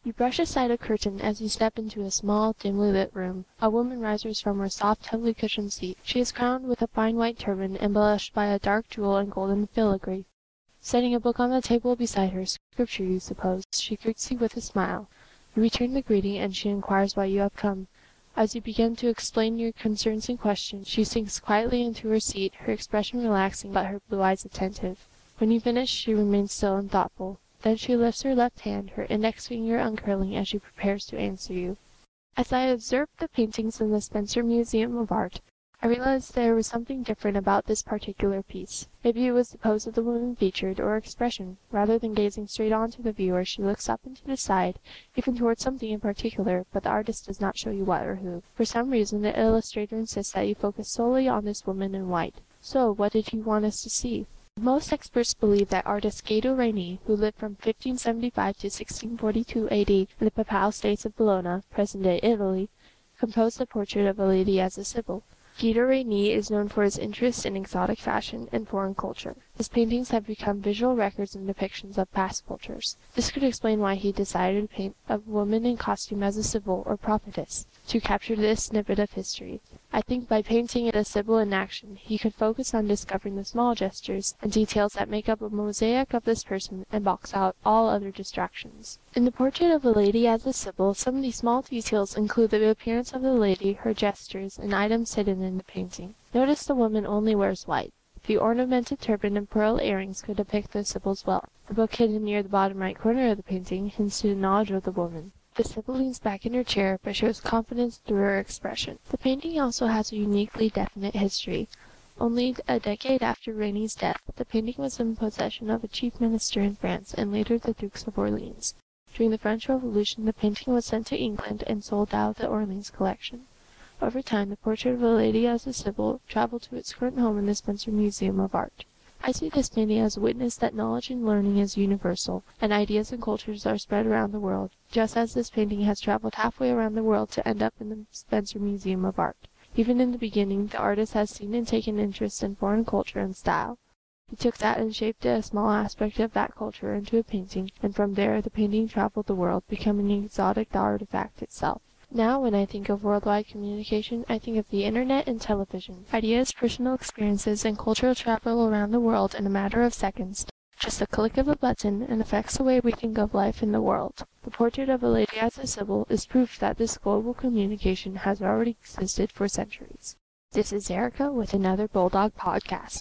You brush aside a curtain as you step into a small, dimly lit room. A woman rises from her soft, heavily cushioned seat. She is crowned with a fine white turban, embellished by a dark jewel and golden filigree. Setting a book on the table beside her, scripture you suppose, she greets you with a smile. You return the greeting, and she inquires why you have come. As you begin to explain your concerns and questions, she sinks quietly into her seat, her expression relaxing, but her blue eyes attentive. When you finish, she remains still and thoughtful. Then she lifts her left hand, her index finger uncurling as she prepares to answer you. As I observed the paintings in the Spencer Museum of Art, I realized there was something different about this particular piece. Maybe it was the pose of the woman featured, or expression. Rather than gazing straight on to the viewer, she looks up and to the side, even towards something in particular, but the artist does not show you what or who. For some reason, the illustrator insists that you focus solely on this woman in white. So, what did he want us to see? Most experts believe that artist Guido Reni, who lived from 1575 to 1642 AD in the Papal States of Bologna, present-day Italy, composed the portrait of a lady as a Sibyl. Guido Reni is known for his interest in exotic fashion and foreign culture. His paintings have become visual records and depictions of past cultures. This could explain why he decided to paint a woman in costume as a Sibyl or prophetess, to capture this snippet of history. I think by painting a Sibyl in action, he could focus on discovering the small gestures and details that make up a mosaic of this person and box out all other distractions. In the portrait of a lady as a Sibyl, some of these small details include the appearance of the lady, her gestures, and items hidden in the painting. Notice the woman only wears white. The ornamented turban and pearl earrings could depict the Sibyl's wealth. The book hidden near the bottom right corner of the painting hints to the knowledge of the woman. The Sibyl leans back in her chair, but shows confidence through her expression. The painting also has a uniquely definite history. Only a decade after Reni's death, the painting was in possession of a chief minister in France and later the Dukes of Orleans. During the French Revolution, the painting was sent to England and sold out of the Orleans collection. Over time, the portrait of a lady as a Sibyl traveled to its current home in the Spencer Museum of Art. I see this painting as a witness that knowledge and learning is universal, and ideas and cultures are spread around the world, just as this painting has traveled halfway around the world to end up in the Spencer Museum of Art. Even in the beginning, the artist has seen and taken interest in foreign culture and style. He took that and shaped a small aspect of that culture into a painting, and from there the painting traveled the world, becoming an exotic artifact itself. Now, when I think of worldwide communication, I think of the internet and television. Ideas, personal experiences, and cultural travel around the world in a matter of seconds, just a click of a button, and affects the way we think of life in the world. The portrait of a lady as a Sibyl is proof that this global communication has already existed for centuries. This is Erica with another Bulldog Podcast.